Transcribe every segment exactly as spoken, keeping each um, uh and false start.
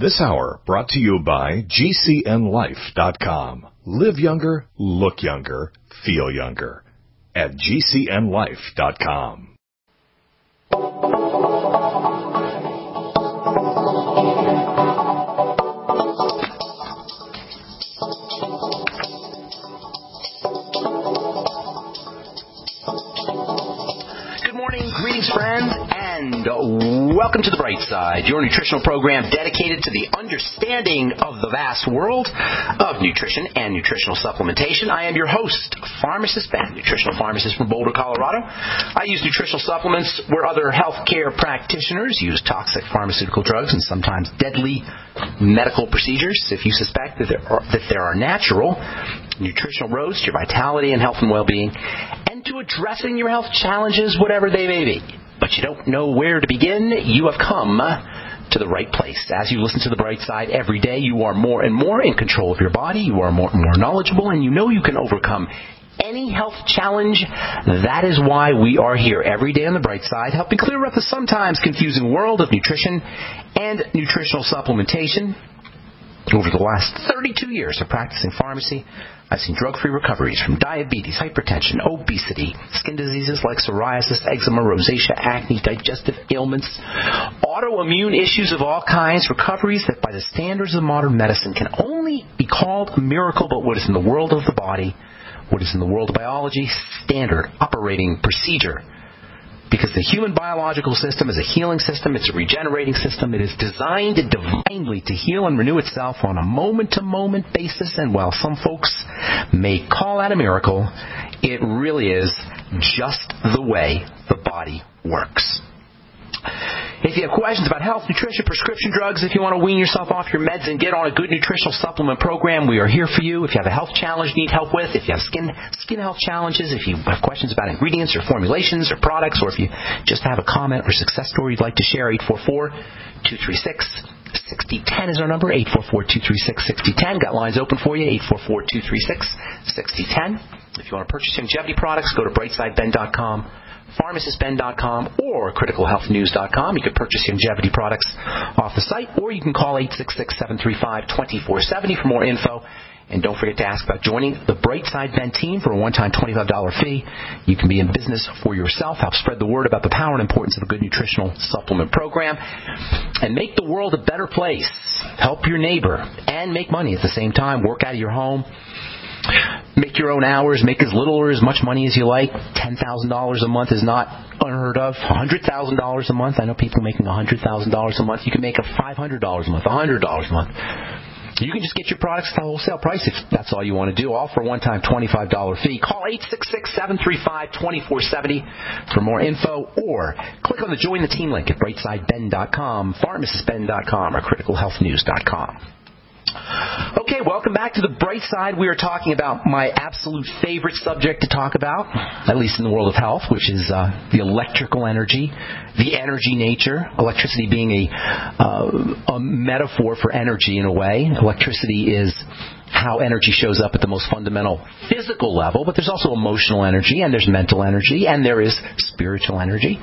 This hour brought to you by G C N life dot com. Live younger, look younger, feel younger at G C N life dot com. Good morning, greetings, friends, and welcome to The Bright Side, your nutritional program dedicated to the understanding of the vast world of nutrition and nutritional supplementation. I am your host, Pharmacist Ben, nutritional pharmacist from Boulder, Colorado. I use nutritional supplements where other healthcare practitioners use toxic pharmaceutical drugs and sometimes deadly medical procedures. If you suspect that there are, that there are natural nutritional roads to your vitality and health and well-being, and to addressing your health challenges, whatever they may be, but you don't know where to begin, you have come to the right place. As you listen to The Bright Side every day, you are more and more in control of your body, you are more and more knowledgeable, and you know you can overcome any health challenge. That is why we are here every day on The Bright Side, helping clear up the sometimes confusing world of nutrition and nutritional supplementation. Over the last thirty-two years of practicing pharmacy, I've seen drug-free recoveries from diabetes, hypertension, obesity, skin diseases like psoriasis, eczema, rosacea, acne, digestive ailments, autoimmune issues of all kinds, recoveries that by the standards of modern medicine can only be called a miracle, but what is in the world of the body, what is in the world of biology, standard operating procedure. Because the human biological system is a healing system, it's a regenerating system, it is designed divinely to heal and renew itself on a moment-to-moment basis, and while some folks may call that a miracle, it really is just the way the body works. If you have questions about health, nutrition, prescription drugs, if you want to wean yourself off your meds and get on a good nutritional supplement program, we are here for you. If you have a health challenge you need help with, if you have skin skin health challenges, if you have questions about ingredients or formulations or products, or if you just have a comment or success story you'd like to share, eight four four, two three six, six zero one zero is our number, eight four four, two three six, six zero one zero. Got lines open for you, eight four four, two three six, six zero one zero. If you want to purchase longevity products, go to bright side ben dot com. pharmacist ben dot com or critical health news dot com. You can purchase longevity products off the site, or you can call eight six six, seven three five, two four seven zero for more info. And don't forget to ask about joining the Bright Side Ben team for a one-time twenty-five dollars fee. You can be in business for yourself, help spread the word about the power and importance of a good nutritional supplement program, and make the world a better place. Help your neighbor and make money at the same time. Work out of your home. Make your own hours, make as little or as much money as you like. ten thousand dollars a month is not unheard of. one hundred thousand dollars a month. I know people making one hundred thousand dollars a month. You can make a five hundred dollars a month, one hundred dollars a month. You can just get your products at the wholesale price if that's all you want to do, all for a one-time twenty-five dollars fee. Call eight six six, seven three five, two four seven zero for more info, or click on the Join the Team link at bright side ben dot com, pharmacist ben dot com, or critical health news dot com. Okay, welcome back to The Bright Side. We are talking about my absolute favorite subject to talk about, at least in the world of health, which is uh, the electrical energy, the energy nature, electricity being a, uh, a metaphor for energy in a way. Electricity is how energy shows up at the most fundamental physical level, but there's also emotional energy, and there's mental energy, and there is spiritual energy.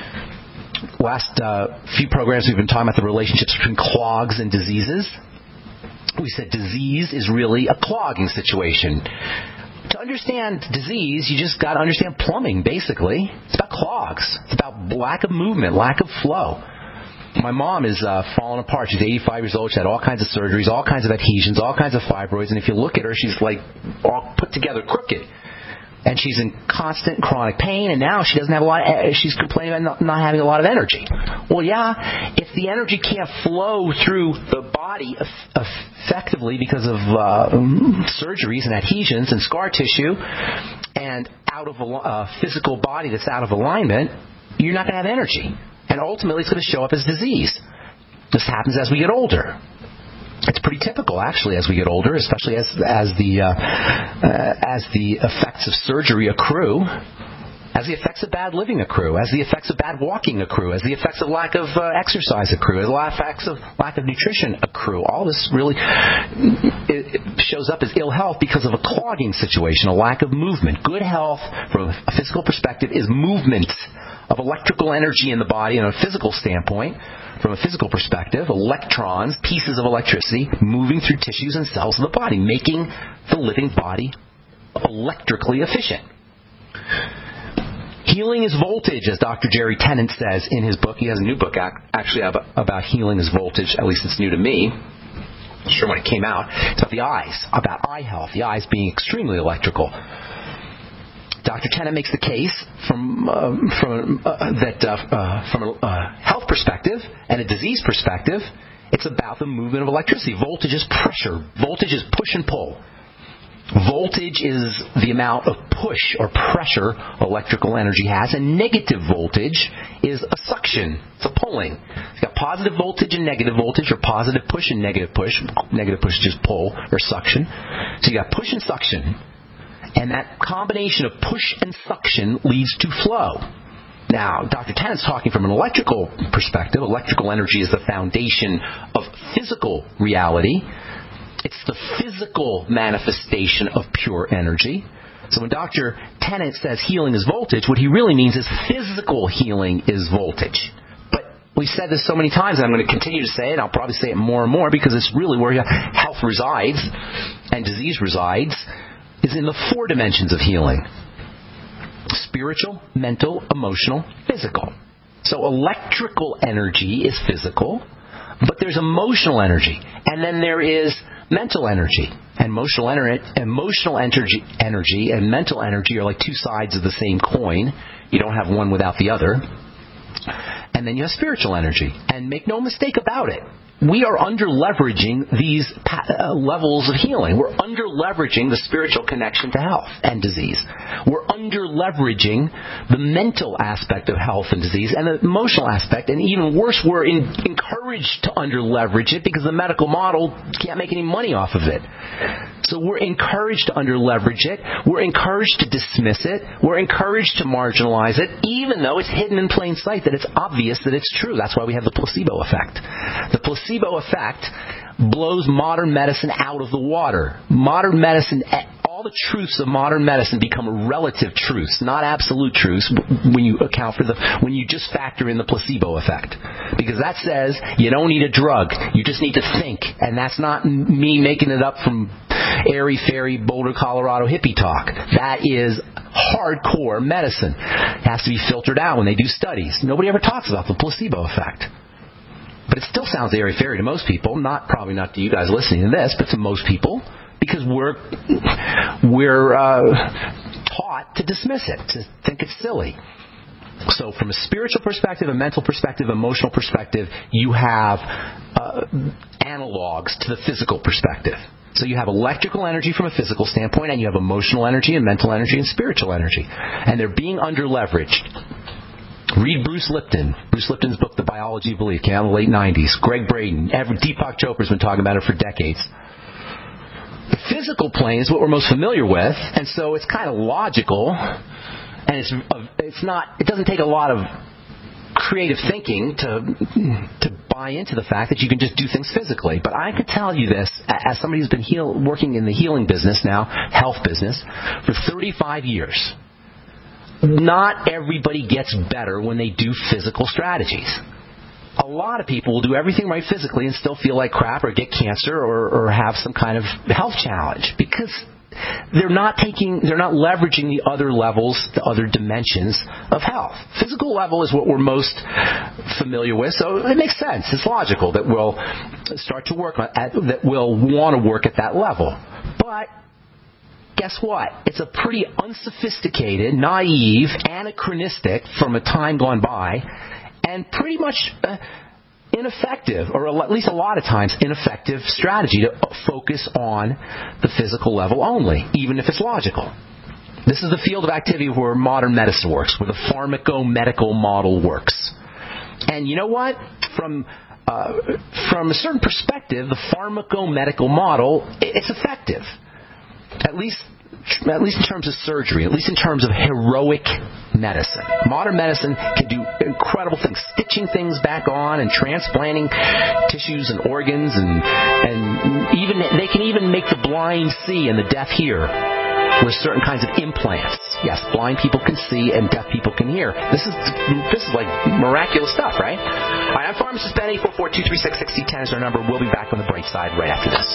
Last uh, few programs we've been talking about the relationships between clogs and diseases. We said disease is really a clogging situation. To understand disease, you just got to understand plumbing, basically. It's about clogs. It's about lack of movement, lack of flow. My mom is uh, falling apart. She's eighty-five years old. She's had all kinds of surgeries, all kinds of adhesions, all kinds of fibroids. And if you look at her, she's like all put together crooked. And she's in constant chronic pain, and now she doesn't have a lot of, she's complaining about not, not having a lot of energy. Well, yeah, if the energy can't flow through the body effectively because of uh, surgeries and adhesions and scar tissue and out of a uh, physical body that's out of alignment, you're not going to have energy. And ultimately, it's going to show up as disease. This happens as we get older. It's pretty typical, actually, as we get older, especially as as the uh, uh, as the effects of surgery accrue, as the effects of bad living accrue, as the effects of bad walking accrue, as the effects of lack of uh, exercise accrue, as the effects of lack of nutrition accrue. All this really it, it shows up as ill health because of a clogging situation, a lack of movement. Good health, from a physical perspective, is movement. of electrical energy in the body on a physical standpoint, from a physical perspective, electrons, pieces of electricity, moving through tissues and cells of the body, making the living body electrically efficient. Healing is voltage, as Doctor Jerry Tennant says in his book. He has a new book actually about healing is voltage, at least it's new to me. I'm sure when it came out. It's about the eyes, about eye health, the eyes being extremely electrical. Doctor Tennant makes the case from uh, from uh, that uh, uh, from a uh, health perspective and a disease perspective, it's about the movement of electricity. Voltage is pressure. Voltage is push and pull. Voltage is the amount of push or pressure electrical energy has, and negative voltage is a suction. It's a pulling. It's got positive voltage and negative voltage, or positive push and negative push. Negative push is just pull or suction. So you got push and suction. And that combination of push and suction leads to flow. Now, Doctor Tennant's talking from an electrical perspective. Electrical energy is the foundation of physical reality. It's the physical manifestation of pure energy. So when Doctor Tennant says healing is voltage, what he really means is physical healing is voltage. But we've said this so many times, and I'm going to continue to say it. I'll probably say it more and more because it's really where health resides and disease resides, is in the four dimensions of healing. Spiritual, mental, emotional, physical. So electrical energy is physical, but there's emotional energy. And then there is mental energy. And emotional, ener- emotional energy, energy and mental energy are like two sides of the same coin. You don't have one without the other. And then you have spiritual energy. And make no mistake about it, we are under-leveraging these uh, levels of healing. We're under-leveraging the spiritual connection to health and disease. We're under-leveraging the mental aspect of health and disease and the emotional aspect. And even worse, we're in, encouraged to under-leverage it because the medical model can't make any money off of it. So we're encouraged to under-leverage it. We're encouraged to dismiss it. We're encouraged to marginalize it, even though it's hidden in plain sight that it's obvious that it's true. That's why we have the placebo effect. The placebo effect blows modern medicine out of the water. Modern medicine, all the truths of modern medicine become relative truths, not absolute truths when you account for the, when you just factor in the placebo effect. Because that says you don't need a drug, you just need to think. And that's not me making it up from airy-fairy Boulder, Colorado hippie talk. That is hardcore medicine. It has to be filtered out when they do studies. Nobody ever talks about the placebo effect. But it still sounds airy-fairy to most people. Not probably not to you guys listening to this, but to most people, because we're we're uh, taught to dismiss it, to think it's silly. So from a spiritual perspective, a mental perspective, emotional perspective, you have uh, analogs to the physical perspective. So you have electrical energy from a physical standpoint, and you have emotional energy and mental energy and spiritual energy. And they're being under-leveraged. Read Bruce Lipton. Bruce Lipton's book, The Biology of Belief, came out in the late nineties. Greg Braden. Every, Deepak Chopra's been talking about it for decades. The physical plane is what we're most familiar with, and so it's kind of logical, and it's it's not. It doesn't take a lot of creative thinking to to buy into the fact that you can just do things physically. But I can tell you this, as somebody who's been heal, working in the healing business now, health business, for thirty-five years. Not everybody gets better when they do physical strategies. A lot of people will do everything right physically and still feel like crap or get cancer or, or have some kind of health challenge because they're not taking, they're not leveraging the other levels, the other dimensions of health. Physical level is what we're most familiar with, so it makes sense. It's logical that we'll start to work on, at, that we'll want to work at that level. But guess what? It's a pretty unsophisticated, naive, anachronistic from a time gone by, and pretty much uh, ineffective, or at least a lot of times ineffective strategy to focus on the physical level only, even if it's logical. This is the field of activity where modern medicine works, where the pharmaco-medical model works. And you know what? From uh, from a certain perspective, the pharmaco-medical model, it's effective. At least, at least in terms of surgery, at least in terms of heroic medicine. Modern medicine can do incredible things, stitching things back on and transplanting tissues and organs, and and even they can even make the blind see and the deaf hear with certain kinds of implants. yes, blind people can see and deaf people can hear. This is this is like miraculous stuff, right? All right, I'm Pharmacist Ben. eight four four, two three six, six zero one zero is our number. We'll be back on the bright side right after this.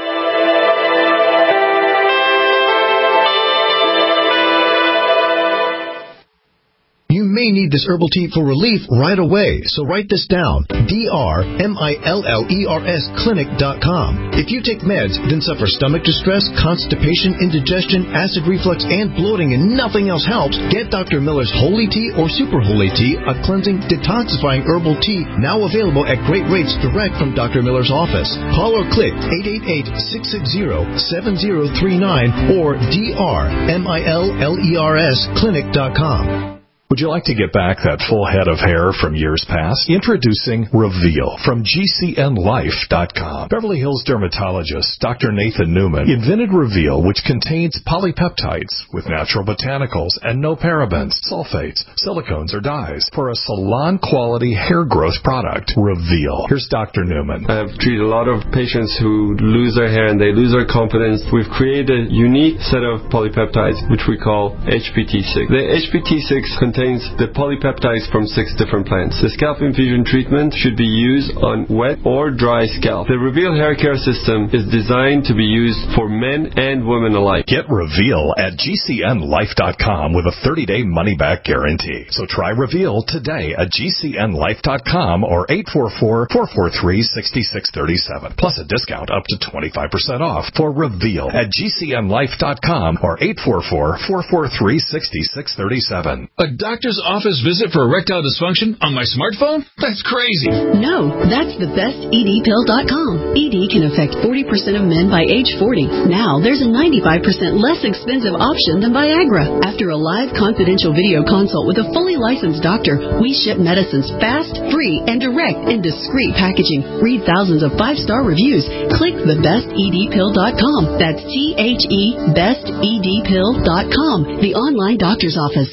You may need this herbal tea for relief right away, so write this down. D R M I L L E R S clinic dot com. If you take meds, then suffer stomach distress, constipation, indigestion, acid reflux, and bloating, and nothing else helps, get Doctor Miller's Holy Tea or Super Holy Tea, a cleansing, detoxifying herbal tea, now available at great rates direct from Doctor Miller's office. Call or click eight eight eight, six six zero, seven zero three nine or D R M I L L E R S clinic dot com. Would you like to get back that full head of hair from years past? Introducing Reveal from G C N Life dot com. Beverly Hills dermatologist Doctor Nathan Newman invented Reveal, which contains polypeptides with natural botanicals and no parabens, sulfates, silicones, or dyes for a salon-quality hair growth product. Reveal. Here's Doctor Newman. I've treated a lot of patients who lose their hair and they lose their confidence. We've created a unique set of polypeptides, which we call H P T six. The H P T six contains the polypeptides from six different plants. The scalp infusion treatment should be used on wet or dry scalp. The Reveal hair care system is designed to be used for men and women alike. Get Reveal at G C N Life dot com with a thirty-day money-back guarantee. So try Reveal today at G C N Life dot com or eight four four, four four three, six six three seven. Plus a discount up to twenty-five percent off for Reveal at G C N Life dot com or eight four four, four four three, six six three seven. A doctor's office visit for erectile dysfunction on my smartphone? That's crazy. No, that's the best E D pill dot com. E D can affect forty percent of men by age forty. Now there's a ninety-five percent less expensive option than Viagra. After a live confidential video consult with a fully licensed doctor, we ship medicines fast, free, and direct in discreet packaging. Read thousands of five-star reviews. Click the best E D pill dot com. That's T H E best E D pill dot com, the online doctor's office.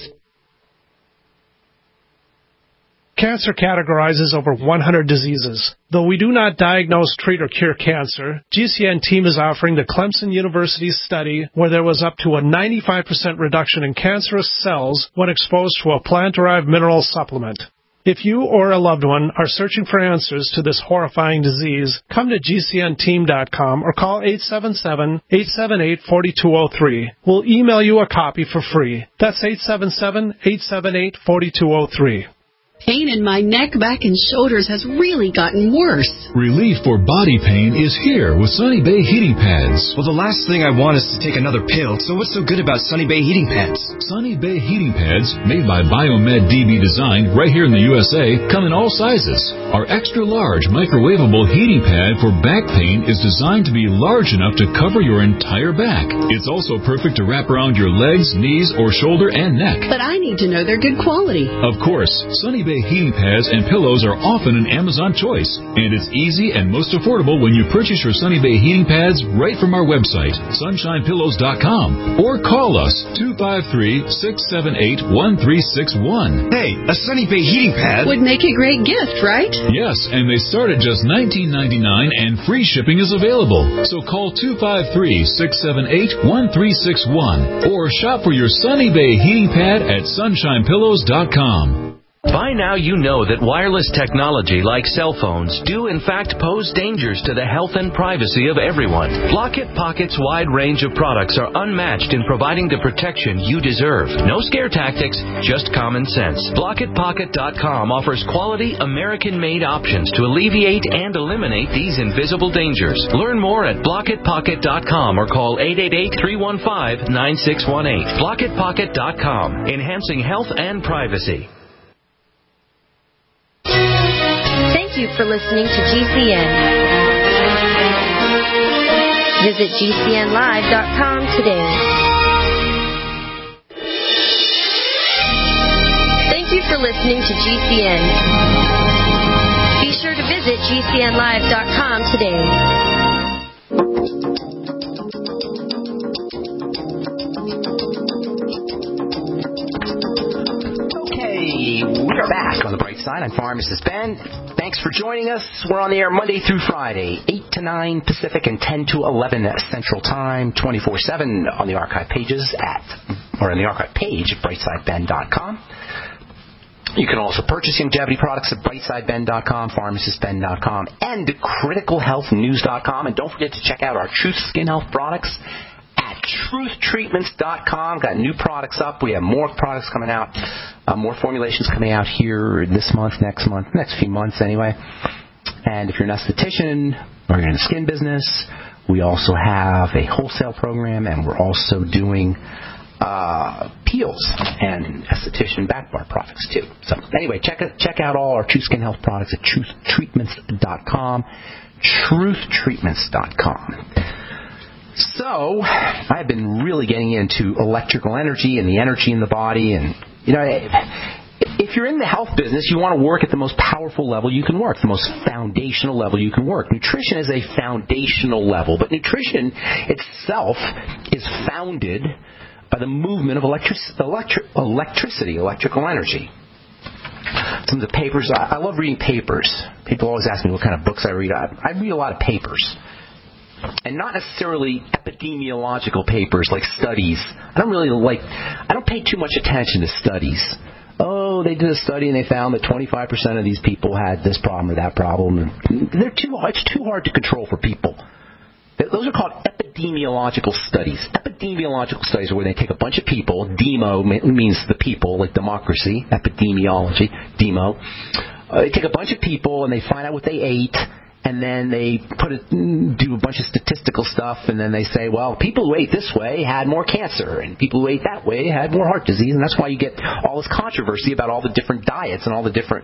Cancer categorizes over one hundred diseases. Though we do not diagnose, treat, or cure cancer, G C N team is offering the Clemson University study where there was up to a ninety-five percent reduction in cancerous cells when exposed to a plant-derived mineral supplement. If you or a loved one are searching for answers to this horrifying disease, come to G C N team dot com or call eight seven seven, eight seven eight, four two zero three. We'll email you a copy for free. That's eight seven seven, eight seven eight, four two zero three. Pain in my neck, back, and shoulders has really gotten worse. Relief for body pain is here with Sunny Bay heating pads. Well, the last thing I want is to take another pill, so what's so good about Sunny Bay heating pads? Sunny Bay heating pads, made by Biomed D B Design right here in the U S A, come in all sizes. Our extra large microwavable heating pad for back pain is designed to be large enough to cover your entire back. It's also perfect to wrap around your legs, knees, or shoulder and neck. But I need to know they're good quality. Of course, Sunny Bay heating pads and pillows are often an Amazon choice, and it's easy and most affordable when you purchase your Sunny Bay heating pads right from our website, sunshine pillows dot com, or call us two five three, six seven eight, one three six one. Hey, a Sunny Bay heating pad would make a great gift, right? Yes, and they start at just nineteen ninety-nine and free shipping is available. So call two five three, six seven eight, one three six one or shop for your Sunny Bay heating pad at sunshine pillows dot com. By now you know that wireless technology like cell phones do in fact pose dangers to the health and privacy of everyone. Blockit Pocket's wide range of products are unmatched in providing the protection you deserve. No scare tactics, just common sense. Blockit Pocket dot com offers quality American-made options to alleviate and eliminate these invisible dangers. Learn more at Blockit Pocket dot com or call eight eight eight, three one five, nine six one eight. Blockit Pocket dot com, enhancing health and privacy. Thank you for listening to G C N. Visit G C N Live dot com today. Thank you for listening to G C N. Be sure to visit G C N Live dot com today. We are back on the bright side. I'm Pharmacist Ben. Thanks Thanks for joining us. We're on the air Monday through Friday, eight to nine Pacific and ten to eleven Central Time, twenty-four seven on the archive pages at, or on the archive page at brightside ben dot com. You can also purchase longevity products at brightside ben dot com, pharmacist ben dot com, and critical health news dot com. And don't forget to check out our Truth Skin Health products at truth treatments dot com. Got new products up. We have more products coming out, uh, more formulations coming out here this month, next month, next few months anyway. And if you're an esthetician or you're in the skin business, we also have a wholesale program, and we're also doing uh, peels and esthetician back bar products too. So anyway, check it, check out all our True Skin Health products at truth treatments dot com, truth treatments dot com. So I've been really getting into electrical energy and the energy in the body, and you know, if you're in the health business, you want to work at the most powerful level you can work, the most foundational level you can work. Nutrition is a foundational level, but nutrition itself is founded by the movement of electric, electric, electricity, electrical energy. Some of the papers, I, I love reading papers. People always ask me what kind of books I read. I, I read a lot of papers. And not necessarily epidemiological papers like studies. I don't really like, I don't pay too much attention to studies. Oh, they did a study and they found that twenty-five percent of these people had this problem or that problem. And they're too, it's too hard to control for people. Those are called epidemiological studies. Epidemiological studies are where they take a bunch of people. Demo means the people, like democracy. Epidemiology, demo. Uh, they take a bunch of people and they find out what they ate. And then they put it, do a bunch of statistical stuff, and then they say, well, people who ate this way had more cancer, and people who ate that way had more heart disease, and that's why you get all this controversy about all the different diets and all the different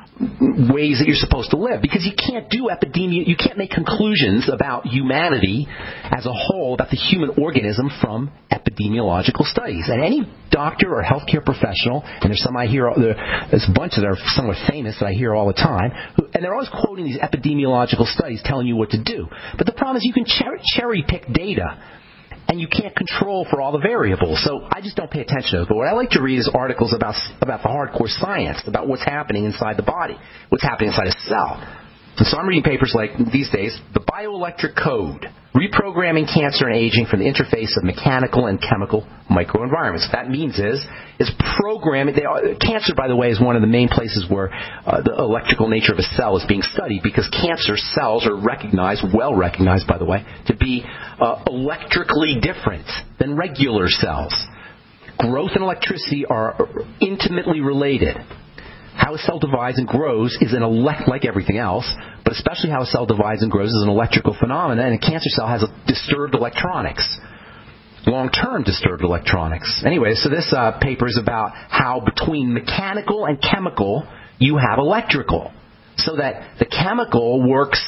ways that you're supposed to live. Because you can't do epidemi- you can't make conclusions about humanity as a whole, about the human organism from epidemiological studies. And any doctor or healthcare professional, and there's some I hear, there's a bunch that are somewhat famous that I hear all the time, who, and they're always quoting these epidemiological studies telling you what to do. But the problem is you can cher- cherry pick data, and you can't control for all the variables. So I just don't pay attention to it. But what I like to read is articles about about the hardcore science, about what's happening inside the body, what's happening inside a cell. And so I'm reading papers like these days, The Bioelectric Code, Reprogramming Cancer and Aging from the Interface of Mechanical and Chemical Microenvironments. What that means is, is programming. They are, cancer, by the way, is one of the main places where uh, the electrical nature of a cell is being studied, because cancer cells are recognized, well recognized, by the way, to be uh, electrically different than regular cells. Growth and electricity are intimately related. How a cell divides and grows is an elect like everything else, but especially how a cell divides and grows is an electrical phenomenon, and a cancer cell has a disturbed electronics, long-term disturbed electronics. Anyway, so this uh, paper is about how between mechanical and chemical you have electrical, so that the chemical works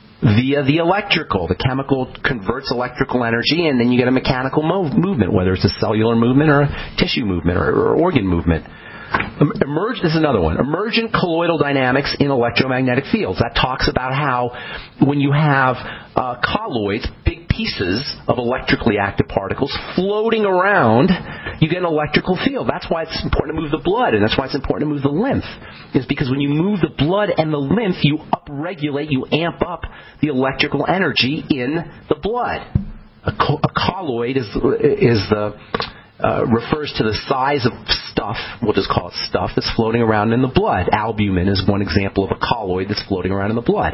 via the electrical. The chemical converts electrical energy, and then you get a mechanical mo- movement, whether it's a cellular movement or a tissue movement or, or organ movement. Emerge, this is another one. Emergent colloidal dynamics in electromagnetic fields. That talks about how when you have uh, colloids, big pieces of electrically active particles floating around, you get an electrical field. That's why it's important to move the blood, and that's why it's important to move the lymph. Is because when you move the blood and the lymph, you upregulate, you amp up the electrical energy in the blood. A, co- a colloid is is the Uh, refers to the size of stuff, we'll just call it stuff, that's floating around in the blood. Albumin is one example of a colloid that's floating around in the blood.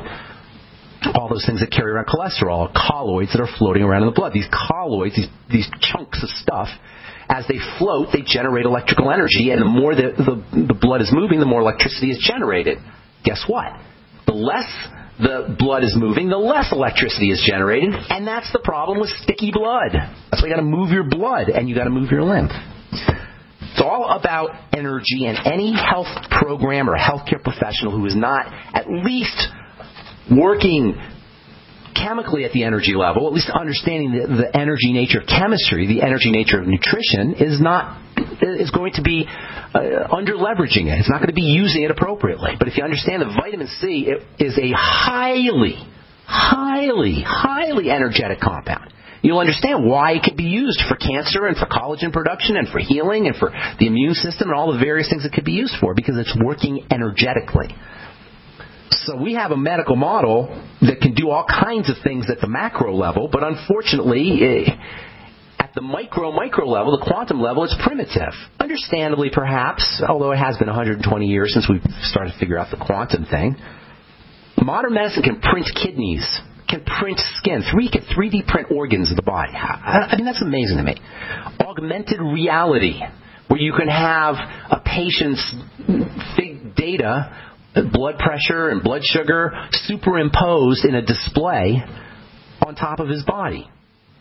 All those things that carry around cholesterol are colloids that are floating around in the blood. These colloids, these, these chunks of stuff, as they float, they generate electrical energy, and the more the, the, the blood is moving, the more electricity is generated. Guess what? The less the blood is moving, the less electricity is generated, and that's the problem with sticky blood. That's why you got to move your blood, and you got to move your lymph. It's all about energy, and any health program or healthcare professional who is not at least working chemically at the energy level, at least understanding the, the energy nature of chemistry, the energy nature of nutrition, is not is going to be uh, under leveraging it. It's not going to be using it appropriately. But if you understand that vitamin C it is a highly, highly, highly energetic compound, you'll understand why it can be used for cancer and for collagen production and for healing and for the immune system and all the various things it could be used for, because it's working energetically. So we have a medical model that can do all kinds of things at the macro level, but unfortunately, at the micro, micro level, the quantum level, it's primitive. Understandably, perhaps, although it has been one hundred twenty years since we started to figure out the quantum thing. Modern medicine can print kidneys, can print skin, three can three D print organs of the body. I mean, that's amazing to me. Augmented reality, where you can have a patient's big data, blood pressure and blood sugar, superimposed in a display on top of his body.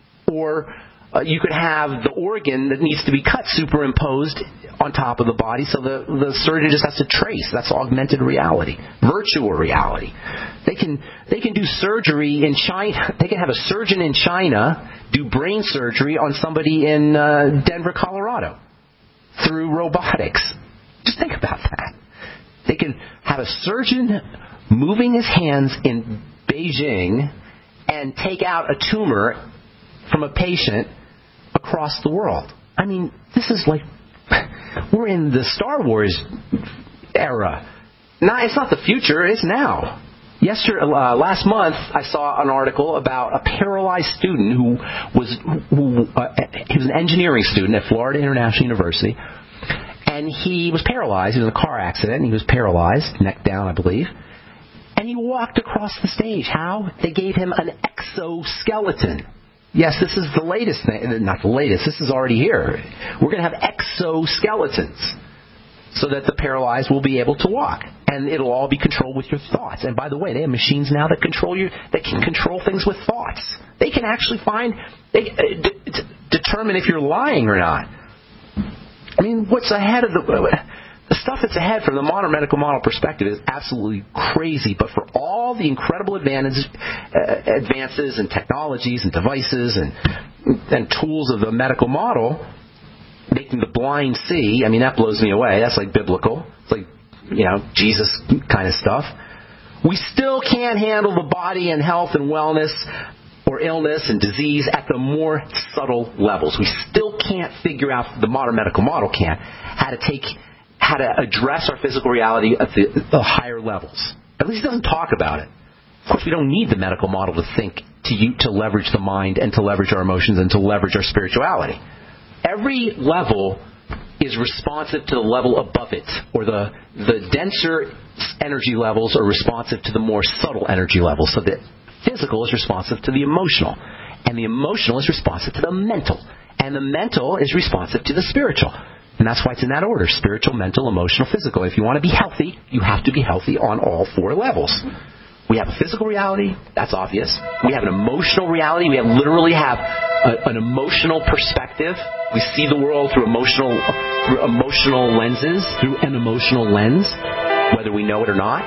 Or uh, you could have the organ that needs to be cut superimposed on top of the body, so the, the surgeon just has to trace. That's augmented reality, virtual reality. They can they can do surgery in China. They can have a surgeon in China do brain surgery on somebody in uh, Denver, Colorado, through robotics. Just think about that. They can have a surgeon moving his hands in Beijing and take out a tumor from a patient across the world. I mean, this is like, we're in the Star Wars era. Now, it's not the future, it's now. Yesterday, uh, last month, I saw an article about a paralyzed student who was who, uh, he was an engineering student at Florida International University, and he was paralyzed. He was in a car accident, and he was paralyzed, neck down, I believe. And he walked across the stage. How? They gave him an exoskeleton. Yes, this is the latest thing. Not the latest. This is already here. We're going to have exoskeletons so that the paralyzed will be able to walk. And it'll all be controlled with your thoughts. And by the way, they have machines now that control you, that can control things with thoughts. They can actually find, they, uh, d- d- determine if you're lying or not. I mean, what's ahead of the... The stuff that's ahead from the modern medical model perspective is absolutely crazy. But for all the incredible advances, uh, advances and technologies and devices and, and tools of the medical model, making the blind see, I mean, that blows me away. That's like biblical. It's like, you know, Jesus kind of stuff. We still can't handle the body and health and wellness or illness and disease at the more subtle levels. We still can't figure out, the modern medical model can't, how to take... how to address our physical reality at the, the higher levels. At least it doesn't talk about it. Of course, we don't need the medical model to think, to to leverage the mind and to leverage our emotions and to leverage our spirituality. Every level is responsive to the level above it, or the, the denser energy levels are responsive to the more subtle energy levels. So the physical is responsive to the emotional, and the emotional is responsive to the mental, and the mental is responsive to the spiritual. And that's why it's in that order: spiritual, mental, emotional, physical. If you want to be healthy, you have to be healthy on all four levels. We have a physical reality, that's obvious. We have an emotional reality. We have, literally have a, an emotional perspective. We see the world through emotional, through emotional lenses, through an emotional lens, whether we know it or not.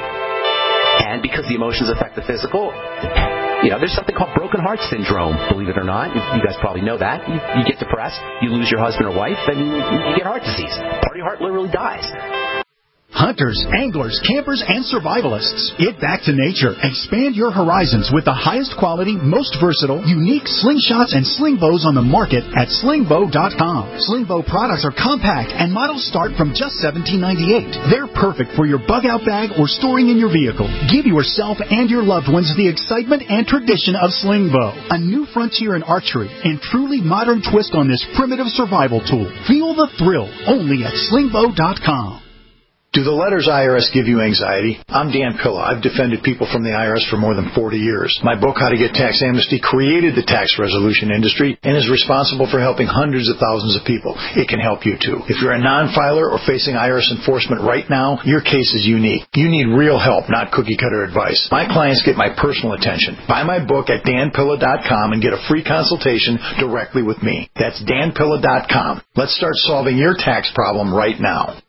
And because the emotions affect the physical, you know, there's something called broken heart syndrome, believe it or not. You guys probably know that. You, you get depressed, you lose your husband or wife, and you get heart disease. Part of your heart literally dies. Hunters, anglers, campers, and survivalists. Get back to nature. Expand your horizons with the highest quality, most versatile, unique slingshots and sling bows on the market at sling bow dot com. Sling bow products are compact and models start from just seventeen ninety-eight. They're perfect for your bug-out bag or storing in your vehicle. Give yourself and your loved ones the excitement and tradition of sling bow, a new frontier in archery and truly modern twist on this primitive survival tool. Feel the thrill only at sling bow dot com. Do the letters I R S give you anxiety? I'm Dan Pilla. I've defended people from the I R S for more than forty years. My book, How to Get Tax Amnesty, created the tax resolution industry and is responsible for helping hundreds of thousands of people. It can help you, too. If you're a non-filer or facing I R S enforcement right now, your case is unique. You need real help, not cookie-cutter advice. My clients get my personal attention. Buy my book at dan pilla dot com and get a free consultation directly with me. That's dan pilla dot com. Let's start solving your tax problem right now.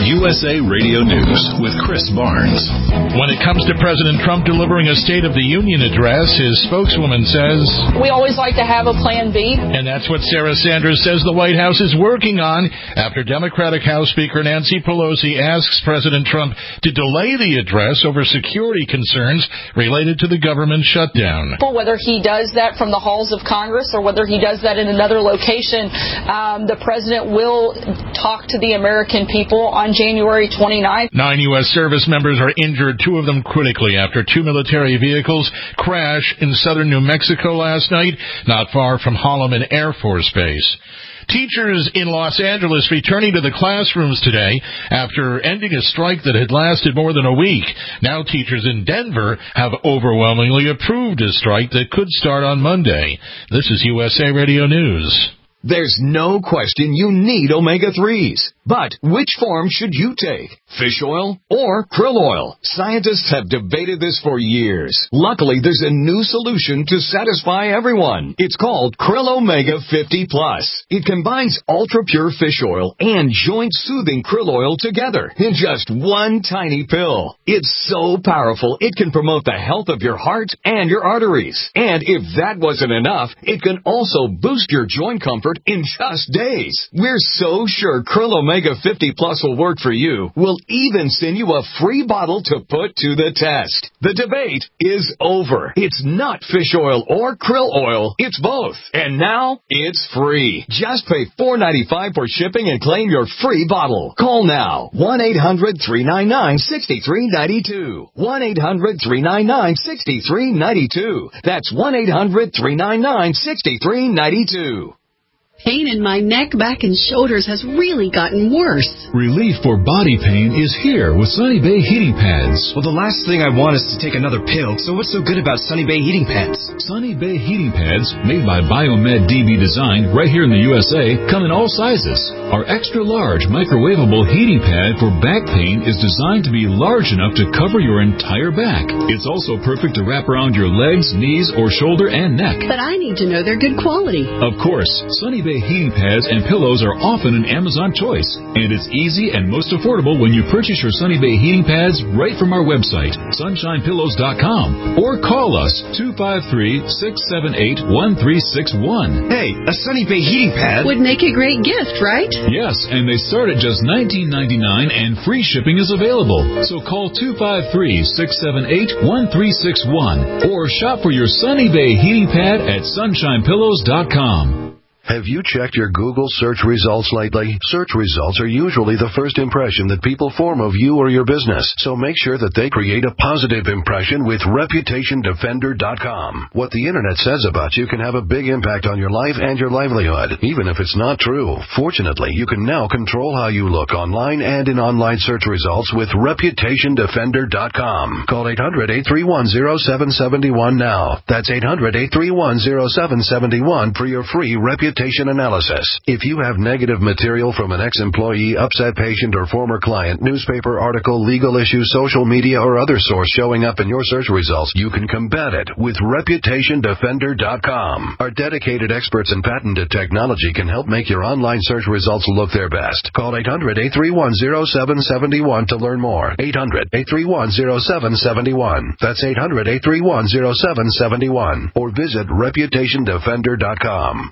U S A Radio News with Chris Barnes. When it comes to President Trump delivering a State of the Union address, his spokeswoman says, "We always like to have a plan B." And that's what Sarah Sanders says the White House is working on after Democratic House Speaker Nancy Pelosi asks President Trump to delay the address over security concerns related to the government shutdown. Whether he does that from the halls of Congress or whether he does that in another location, um, the president will talk to the American people on January twenty-ninth. Nine U S service members are injured, two of them critically, after two military vehicles crash in southern New Mexico last night, not far from Holloman Air Force Base. Teachers in Los Angeles returning to the classrooms today after ending a strike that had lasted more than a week. Now teachers in Denver have overwhelmingly approved a strike that could start on Monday. This is U S A Radio News. There's no question you need omega threes. But which form should you take? Fish oil or krill oil? Scientists have debated this for years. Luckily, there's a new solution to satisfy everyone. It's called Krill Omega fifty plus. It combines ultra-pure fish oil and joint-soothing krill oil together in just one tiny pill. It's so powerful, it can promote the health of your heart and your arteries. And if that wasn't enough, it can also boost your joint comfort in just days. We're so sure Krill Omega fifty plus will work for you. We'll even send you a free bottle to put to the test. The debate is over. It's not fish oil or krill oil. It's both. And now it's free. Just pay four dollars and ninety-five cents for shipping and claim your free bottle. Call now. one eight hundred three nine nine six three nine two. one eight hundred three nine nine six three nine two. That's one eight hundred three nine nine six three nine two. Pain in my neck, back, and shoulders has really gotten worse. Relief for body pain is here with Sunny Bay Heating Pads. Well, the last thing I want is to take another pill, so what's so good about Sunny Bay Heating Pads? Sunny Bay Heating Pads, made by Biomed D B Design right here in the U S A, come in all sizes. Our extra-large microwavable heating pad for back pain is designed to be large enough to cover your entire back. It's also perfect to wrap around your legs, knees, or shoulder and neck. But I need to know they're good quality. Of course, Sunny Bay heating pads and pillows are often an Amazon choice, and it's easy and most affordable when you purchase your Sunny Bay heating pads right from our website, sunshine pillows dot com, or call us two five three, six seven eight, one three six one. Hey, a Sunny Bay heating pad would make a great gift, right? Yes, and they start at just nineteen ninety-nine dollars and free shipping is available. So call two five three, six seven eight, one three six one or shop for your Sunny Bay heating pad at sunshine pillows dot com. Have you checked your Google search results lately? Search results are usually the first impression that people form of you or your business, so make sure that they create a positive impression with reputation defender dot com. What the internet says about you can have a big impact on your life and your livelihood, even if it's not true. Fortunately, you can now control how you look online and in online search results with reputation defender dot com. Call eight hundred, eight three one, zero seven seven one now. That's eight hundred, eight three one, zero seven seven one for your free reputation analysis. If you have negative material from an ex-employee, upset patient, or former client, newspaper article, legal issue, social media, or other source showing up in your search results, you can combat it with reputation defender dot com. Our dedicated experts in patented technology can help make your online search results look their best. Call eight hundred, eight three one, zero seven seven one to learn more. eight hundred, eight three one, zero seven seven one. That's eight hundred, eight three one, zero seven seven one. Or visit reputation defender dot com.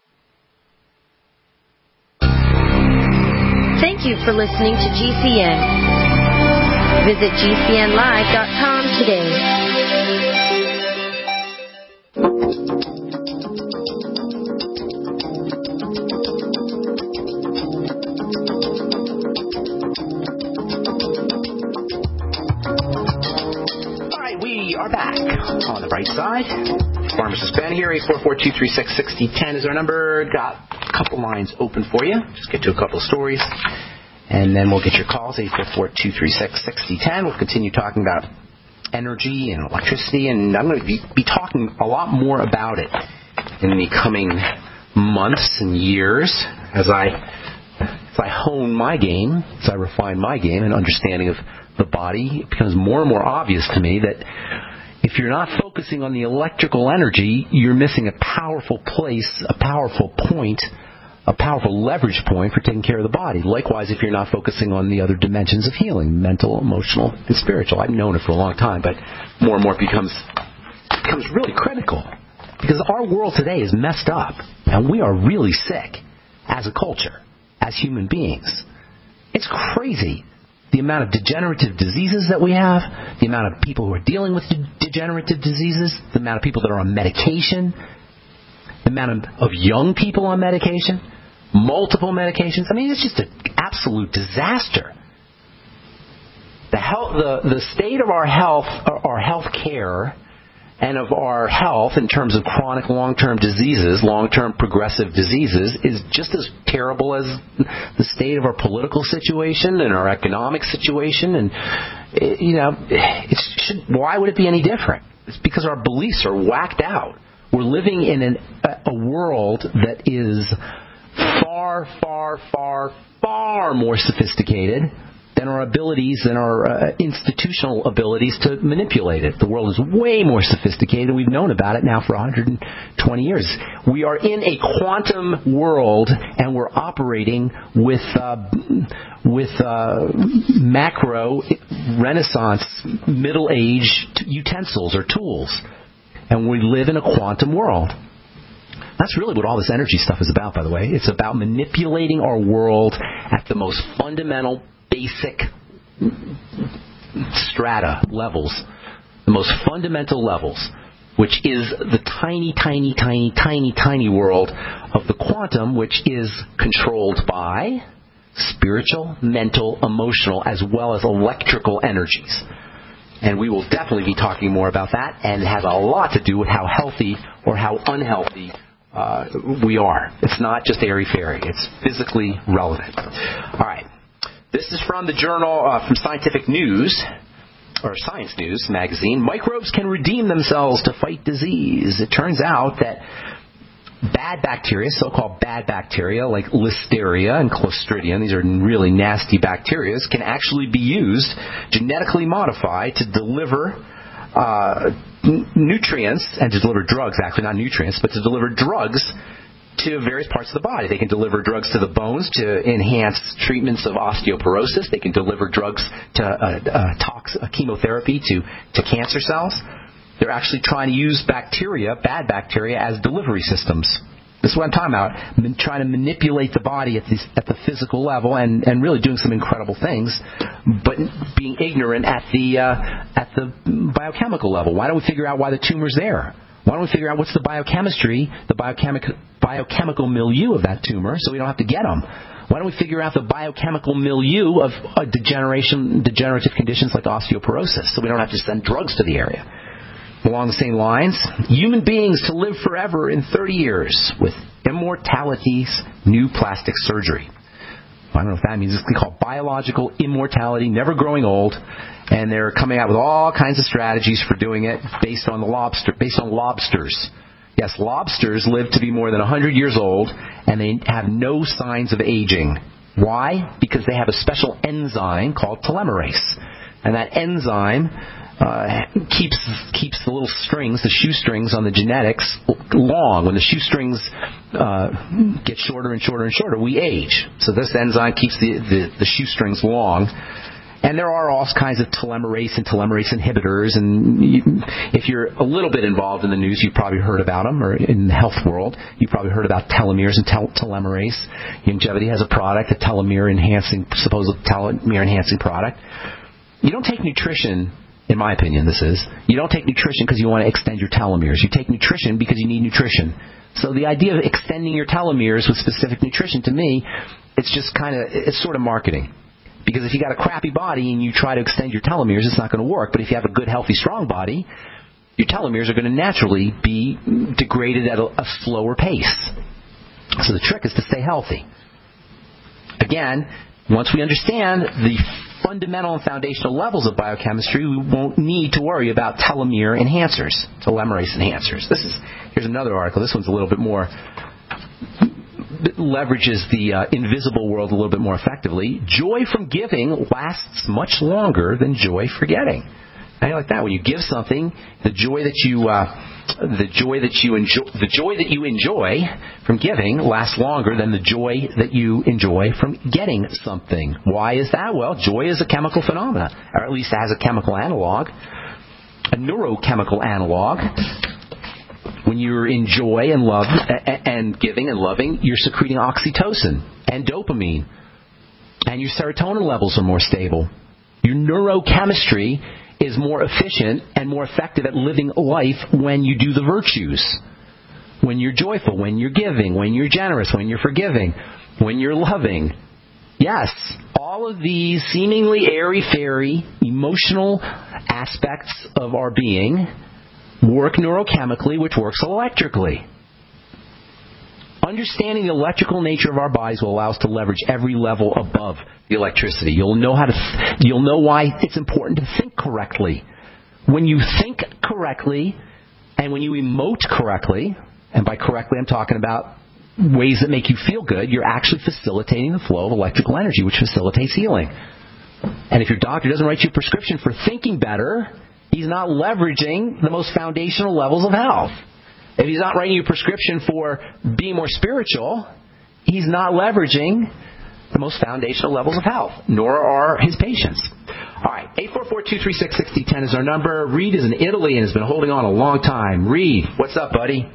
Thank you for listening to G C N. Visit G C N live dot com today. All right, we are back on the bright side. Pharmacist Ben here, eight four four, two three six, six zero one zero is our number. Got a couple lines open for you. Just get to a couple of stories. And then we'll get your calls, eight four four, two three six, six zero one zero. We'll continue talking about energy and electricity, and I'm going to be, be talking a lot more about it in the coming months and years as I, as I hone my game, as I refine my game and understanding of the body. It becomes more and more obvious to me that if you're not focusing on the electrical energy, you're missing a powerful place, a powerful point a powerful leverage point for taking care of the body. Likewise, if you're not focusing on the other dimensions of healing, mental, emotional, and spiritual. I've known it for a long time, but more and more it becomes, becomes really critical. Because our world today is messed up, and we are really sick as a culture, as human beings. It's crazy. The amount of degenerative diseases that we have, the amount of people who are dealing with de- degenerative diseases, the amount of people that are on medication, the amount of, of young people on medication, multiple medications. I mean, it's just an absolute disaster. The health, the, the state of our health, our health care, and of our health in terms of chronic long-term diseases, long-term progressive diseases, is just as terrible as the state of our political situation and our economic situation. And, you know, it should, why would it be any different? It's because our beliefs are whacked out. We're living in an, a, a world that is far, far, far, far more sophisticated than our abilities and our uh, institutional abilities to manipulate it. The world is way more sophisticated, and we've known about it now for one hundred twenty years. We are in a quantum world, and we're operating with uh, with uh, macro Renaissance Middle Age utensils or tools, and we live in a quantum world. That's really what all this energy stuff is about, by the way. It's about manipulating our world at the most fundamental, basic strata levels, the most fundamental levels, which is the tiny, tiny, tiny, tiny, tiny world of the quantum, which is controlled by spiritual, mental, emotional, as well as electrical energies. And we will definitely be talking more about that, and it has a lot to do with how healthy or how unhealthy uh, we are. It's not just airy-fairy. It's physically relevant. All right. This is from the journal, uh, from Scientific News, or Science News magazine. Microbes can redeem themselves to fight disease. It turns out that bad bacteria, so-called bad bacteria like Listeria and Clostridium, these are really nasty bacteria, can actually be used, genetically modified, to deliver uh, n- nutrients, and to deliver drugs, actually, not nutrients, but to deliver drugs to various parts of the body. They can deliver drugs to the bones to enhance treatments of osteoporosis. They can deliver drugs to uh, uh, tox- uh, chemotherapy to, to cancer cells. They're actually trying to use bacteria, bad bacteria, as delivery systems. This is what I'm talking about. I'm trying to manipulate the body at the, at the physical level, and, and really doing some incredible things, but being ignorant at the uh, at the biochemical level. Why don't we figure out why the tumor's there? Why don't we figure out what's the biochemistry, the biochemical biochemical milieu of that tumor, so we don't have to get them? Why don't we figure out the biochemical milieu of uh, degeneration, degenerative conditions like osteoporosis, so we don't have to send drugs to the area? Along the same lines, human beings to live forever in thirty years with immortality's new plastic surgery. I don't know if that means. It's called biological immortality, never growing old, and they're coming out with all kinds of strategies for doing it based on the lobster, based on lobsters. Yes, lobsters live to be more than one hundred years old, and they have no signs of aging. Why? Because they have a special enzyme called telomerase, and that enzyme Uh, keeps keeps the little strings, the shoestrings on the genetics, long. When the shoestrings uh, get shorter and shorter and shorter, we age. So this enzyme keeps the, the, the shoestrings long. And there are all kinds of telomerase and telomerase inhibitors. And you, if you're a little bit involved in the news, you've probably heard about them, or in the health world, you've probably heard about telomeres and tel- telomerase. Longevity has a product, a telomere enhancing, supposed telomere enhancing product. You don't take nutrition. In my opinion, this is. You don't take nutrition because you want to extend your telomeres. You take nutrition because you need nutrition. So the idea of extending your telomeres with specific nutrition, to me, it's just kind of, it's sort of marketing. Because if you got a crappy body and you try to extend your telomeres, it's not going to work. But if you have a good, healthy, strong body, your telomeres are going to naturally be degraded at a, a slower pace. So the trick is to stay healthy. Again, once we understand the fundamental and foundational levels of biochemistry, we won't need to worry about telomere enhancers, telomerase enhancers. This is here's another article. This one's a little bit more, leverages the uh, invisible world a little bit more effectively. Joy from giving lasts much longer than joy for getting. How do you like that? When you give something, the joy that you uh, the joy that you enjoy, the joy that you enjoy from giving lasts longer than the joy that you enjoy from getting something. Why is that? Well, joy is a chemical phenomenon, or at least it has a chemical analog, a neurochemical analog. When you're in joy and love and giving and loving, you're secreting oxytocin and dopamine, and your serotonin levels are more stable. Your neurochemistry is more efficient and more effective at living life when you do the virtues. When you're joyful, when you're giving, when you're generous, when you're forgiving, when you're loving. Yes, all of these seemingly airy-fairy emotional aspects of our being work neurochemically, which works electrically. Understanding the electrical nature of our bodies will allow us to leverage every level above the electricity. You'll know how to. Th- you'll know why it's important to think correctly. When you think correctly, and when you emote correctly, and by correctly I'm talking about ways that make you feel good, you're actually facilitating the flow of electrical energy, which facilitates healing. And if your doctor doesn't write you a prescription for thinking better, he's not leveraging the most foundational levels of health. If he's not writing you a prescription for being more spiritual, he's not leveraging the most foundational levels of health, nor are his patients. All right, eight four four, two three six, six zero one zero is our number. Reed is in Italy and has been holding on a long time. Reed, what's up, buddy?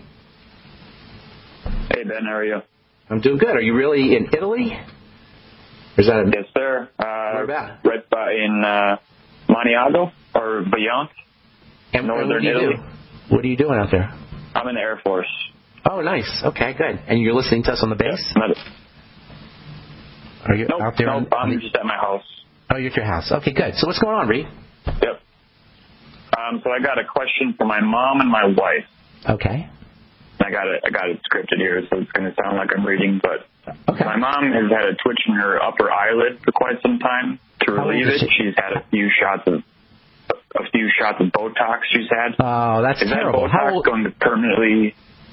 Hey, Ben, how are you? I'm doing good. Are you really in Italy? Or is that a... Yes, sir. Uh, Where about? Right by in uh, Maniago, or Beyond, and northern what do you Italy. Do? What are you doing out there? I'm in the Air Force. Oh, nice. Okay, good. And you're listening to us on the base? Yep. Are you nope, out there? Nope, on, I'm on just at my house. Oh, you're at your house. Okay, good. So what's going on, Reed? Yep. Um, so I got a question for my mom and my wife. Okay. I got it. I got it scripted here, so it's going to sound like I'm reading. But okay. My mom has had a twitch in her upper eyelid for quite some time. To relieve it, she? she's had a few shots of a few shots of Botox. She's had. Oh, that's Is terrible. That Botox How... going to permanently?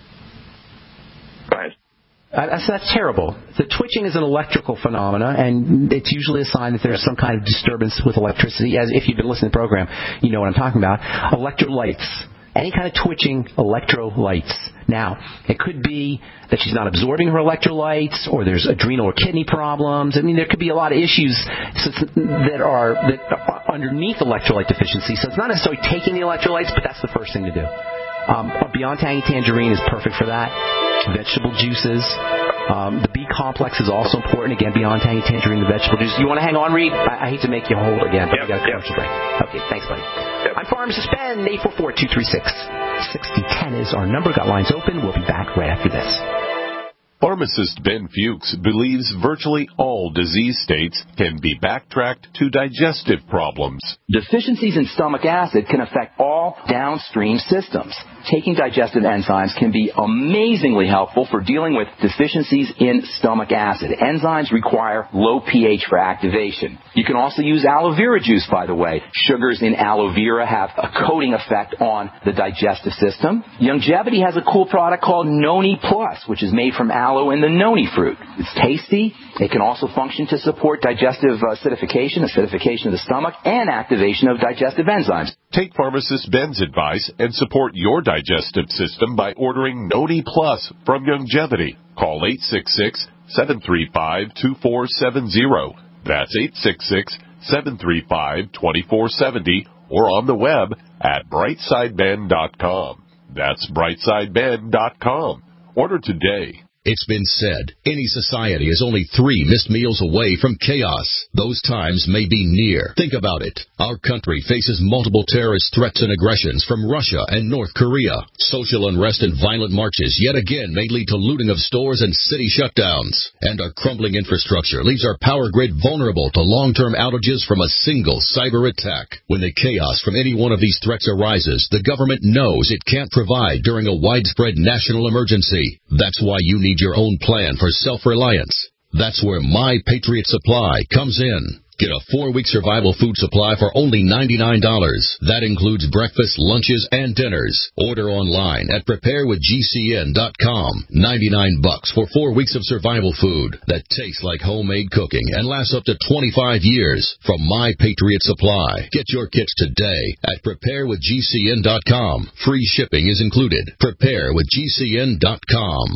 Go ahead. Uh, so that's terrible. The twitching is an electrical phenomena, and it's usually a sign that there's some kind of disturbance with electricity. As if you've been listening to the program, you know what I'm talking about. Electrolytes. Any kind of twitching, electrolytes. Now, it could be that she's not absorbing her electrolytes, or there's adrenal or kidney problems. I mean, there could be a lot of issues that are, that are underneath electrolyte deficiency. So it's not necessarily taking the electrolytes, but that's the first thing to do. Um, Beyond Tangy Tangerine is perfect for that. Vegetable juices. Um, the B complex is also important. Again, Beyond Tangy Tangerine, the vegetable juice. You want to hang on, Reed? I, I hate to make you hold again, but yep, we got a commercial yep. break. Okay, thanks, buddy. Yep. I'm Pharmacist Ben. eight four four, two three six, six zero one zero is our number. Got lines open. We'll be back right after this. Pharmacist Ben Fuchs believes virtually all disease states can be backtracked to digestive problems. Deficiencies in stomach acid can affect all downstream systems. Taking digestive enzymes can be amazingly helpful for dealing with deficiencies in stomach acid. Enzymes require low pH for activation. You can also use aloe vera juice, by the way. Sugars in aloe vera have a coating effect on the digestive system. Longevity has a cool product called Noni Plus, which is made from aloe and the noni fruit. It's tasty. It can also function to support digestive acidification, acidification of the stomach, and activation of digestive enzymes. Take Pharmacist Ben's advice and support your digestive system by ordering Noni Plus from Longevity. Call eight six six, seven three five, two four seven zero. That's eight six six, seven three five, two four seven zero or on the web at brightside ben dot com. That's brightside ben dot com. Order today. It's been said, any society is only three missed meals away from chaos. Those times may be near. Think about it. Our country faces multiple terrorist threats and aggressions from Russia and North Korea. Social unrest and violent marches yet again may lead to looting of stores and city shutdowns. And our crumbling infrastructure leaves our power grid vulnerable to long-term outages from a single cyber attack. When the chaos from any one of these threats arises, the government knows it can't provide during a widespread national emergency. That's why you need your own plan for self-reliance. That's where My Patriot Supply comes in. Get a four-week survival food supply for only ninety-nine dollars. That includes breakfast, lunches, and dinners. Order online at prepare with G C N dot com. ninety-nine bucks for four weeks of survival food that tastes like homemade cooking and lasts up to twenty-five years from My Patriot Supply. Get your kits today at prepare with G C N dot com. Free shipping is included. prepare with G C N dot com.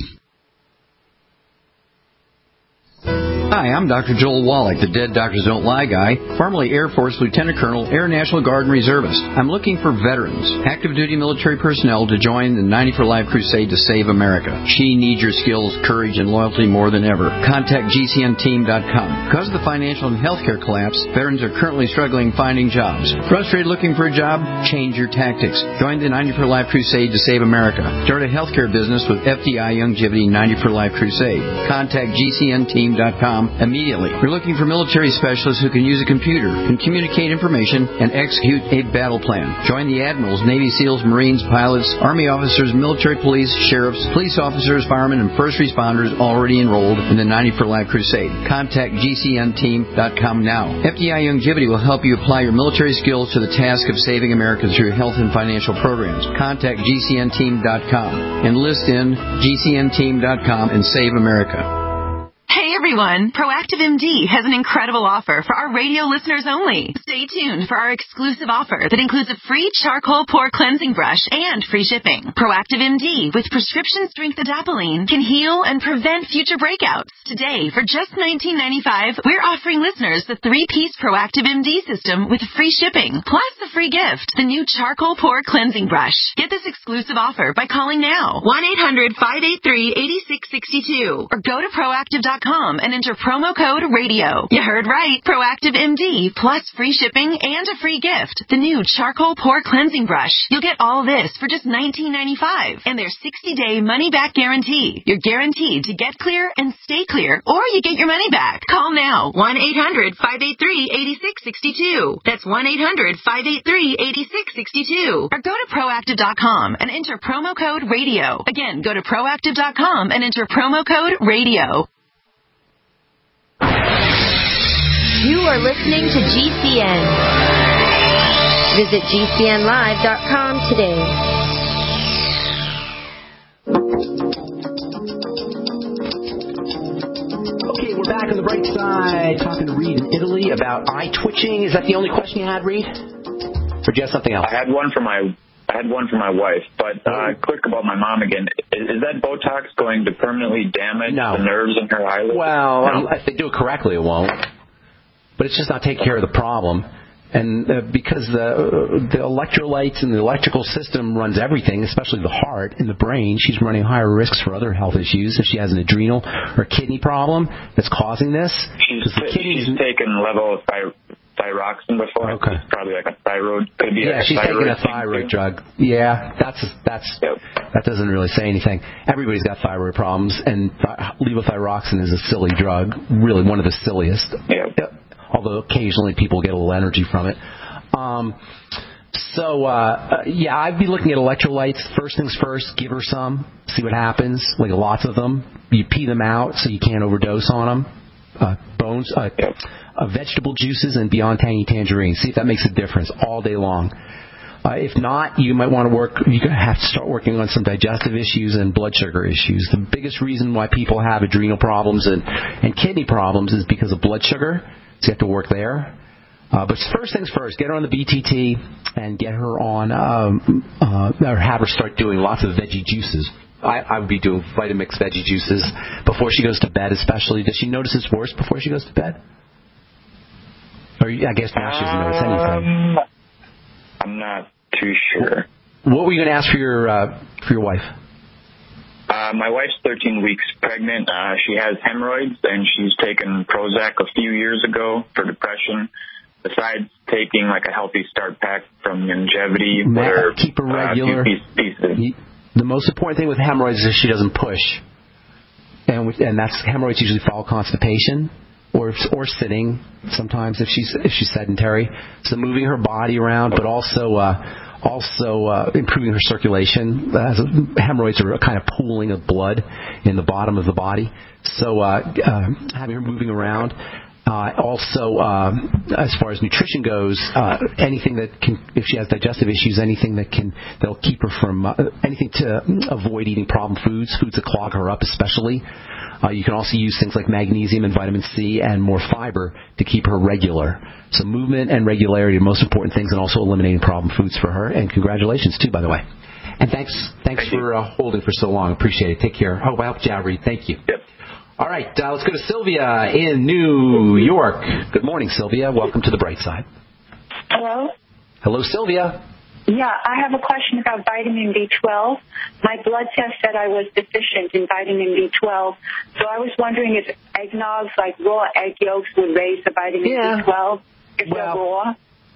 Hi, I'm Doctor Joel Wallach, the Dead Doctors Don't Lie guy, formerly Air Force Lieutenant Colonel, Air National Guard and Reservist. I'm looking for veterans, active duty military personnel to join the ninety for Life crusade to save America. She needs your skills, courage, and loyalty more than ever. Contact G C N team dot com. Because of the financial and healthcare collapse, veterans are currently struggling finding jobs. Frustrated looking for a job? Change your tactics. Join the ninety for Life crusade to save America. Start a healthcare business with F D I Longevity ninety for Life crusade. Contact G C N team dot com immediately. We're looking for military specialists who can use a computer, can communicate information, and execute a battle plan. Join the admirals, Navy SEALs, Marines, pilots, Army officers, military police, sheriffs, police officers, firemen, and first responders already enrolled in the ninety for Life crusade. Contact G C N team dot com now. F D I Longevity will help you apply your military skills to the task of saving America through health and financial programs. Contact G C N team dot com. Enlist in G C N team dot com and save America. Hey everyone, Proactive M D has an incredible offer for our radio listeners only. Stay tuned for our exclusive offer that includes a free charcoal pore cleansing brush and free shipping. Proactive M D with prescription strength adapalene can heal and prevent future breakouts. Today, for just nineteen ninety-five dollars, we're offering listeners the three-piece Proactive M D system with free shipping, plus a free gift, the new charcoal pore cleansing brush. Get this exclusive offer by calling now, one eight hundred, five eight three, eight six six two, or go to proactive dot com and enter promo code radio. You heard right. Proactive M D plus free shipping and a free gift. The new charcoal pore cleansing brush. You'll get all this for just nineteen ninety-five dollars and their sixty day money back guarantee. You're guaranteed to get clear and stay clear, or you get your money back. Call now. one eight hundred, five eight three, eight six six two. That's one eight hundred, five eight three, eight six six two. Or go to proactive dot com and enter promo code radio. Again, go to proactive dot com and enter promo code radio. You are listening to G C N. Visit G C N live dot com today. Okay, we're back on the bright side, talking to Reed in Italy about eye twitching. Is that the only question you had, Reed? Or do you have something else? I had one for my I had one for my wife, but uh, quick about my mom again. Is, is that Botox going to permanently damage no. the nerves in her eyelids? Well, no. if they do it correctly, it won't. But it's just not taking care of the problem. And uh, because the uh, the electrolytes and the electrical system runs everything, especially the heart and the brain, she's running higher risks for other health issues. If she has an adrenal or kidney problem that's causing this, she's, the she's taken level of thy- thyroxine before. Okay. It's probably like a thyroid. Could be yeah, a she's thyroid taking a thyroid drug. Yeah, that's that's yep. that doesn't really say anything. Everybody's got thyroid problems, and th- levothyroxine is a silly drug, really one of the silliest. Yep. Yep. Although occasionally people get a little energy from it. Um, so, uh, yeah, I'd be looking at electrolytes. First things first, give her some, see what happens, like lots of them. You pee them out so you can't overdose on them. Uh, bones, uh, uh, vegetable juices and Beyond Tangy Tangerine. See if that makes a difference all day long. Uh, if not, you might want to work, you're going to have to start working on some digestive issues and blood sugar issues. The biggest reason why people have adrenal problems and, and kidney problems is because of blood sugar. So you have to work there. Uh, but first things first, get her on the B T T and get her on, um, uh, or have her start doing lots of veggie juices. I, I would be doing Vitamix veggie juices before she goes to bed, especially. Does she notice it's worse before she goes to bed? Or I guess now she doesn't notice anything. Um, I'm not too sure. What were you going to ask for your uh, for your wife? Uh, my wife's thirteen weeks pregnant. Uh, she has hemorrhoids, and she's taken Prozac a few years ago for depression. Besides taking like a Healthy Start pack from Longevity, Matt, keep her regular. Uh, few pieces. The most important thing with hemorrhoids is she doesn't push, and with, and that's hemorrhoids usually follow constipation or or sitting. Sometimes if she's if she's sedentary, so moving her body around, but also. Uh, Also, uh, improving her circulation. As hemorrhoids are a kind of pooling of blood in the bottom of the body. So, uh, uh, having her moving around. Uh, also, uh, as far as nutrition goes, uh, anything that can, if she has digestive issues, anything that can, that'll keep her from, uh, anything to avoid eating problem foods, foods that clog her up especially. Uh, you can also use things like magnesium and vitamin C and more fiber to keep her regular. So movement and regularity are the most important things, and also eliminating problem foods for her. And congratulations, too, by the way. And thanks thanks Thank for uh, holding for so long. Appreciate it. Take care. Oh, I helped you out, Reed. Thank you. Yep. All right, uh, let's go to Sylvia in New York. Good morning, Sylvia. Welcome to the Bright Side. Hello? Hello, Sylvia. Yeah, I have a question about vitamin B twelve. My blood test said I was deficient in vitamin B twelve, so I was wondering if eggnogs, like raw egg yolks, would raise the vitamin yeah. B twelve if well, they're raw.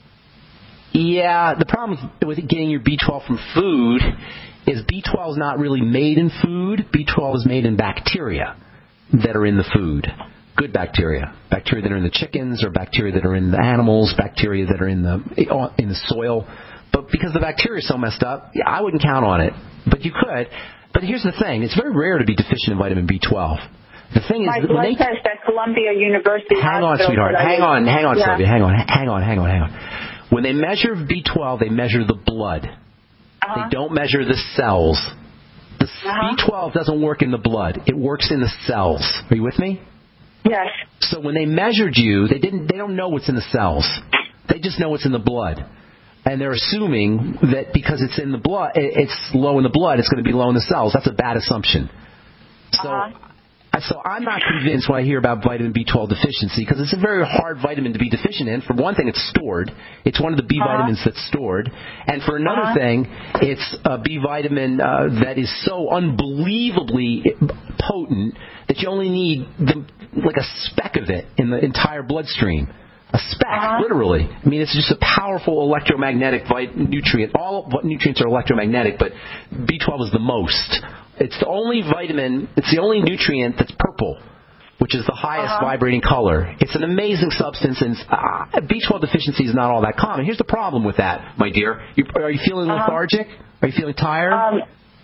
Yeah, the problem with getting your B twelve from food is B twelve is not really made in food. B twelve is made in bacteria that are in the food. Good bacteria. Bacteria that are in the chickens, or bacteria that are in the animals, bacteria that are in the in the soil. But because the bacteria is so messed up, yeah, I wouldn't count on it. But you could. But here's the thing. It's very rare to be deficient in vitamin B twelve. The thing is, my blood they, test at Columbia University Hang on, Hospital, sweetheart. Hang on, hang on, yeah. Sylvia. Hang on, hang on, hang on, hang on. When they measure B twelve, they measure the blood. Uh-huh. They don't measure the cells. The uh-huh. B twelve doesn't work in the blood. It works in the cells. Are you with me? Yes. So when they measured you, they didn't. They don't know what's in the cells. They just know what's in the blood. And they're assuming that because it's in the blood, it's low in the blood, it's going to be low in the cells. That's a bad assumption. So, uh-huh. so I'm not convinced when I hear about vitamin B twelve deficiency, because it's a very hard vitamin to be deficient in. For one thing, it's stored. It's one of the B uh-huh. vitamins that's stored. And for another uh-huh. thing, it's a B vitamin uh, that is so unbelievably potent that you only need the, like a speck of it in the entire bloodstream. A speck, uh-huh. literally. I mean, it's just a powerful electromagnetic vit- nutrient. All nutrients are electromagnetic, but B twelve is the most. It's the only vitamin, it's the only nutrient that's purple, which is the highest uh-huh. vibrating color. It's an amazing substance, and uh, B twelve deficiency is not all that common. Here's the problem with that, my dear. You, are you feeling uh-huh. lethargic? Are you feeling tired? Um,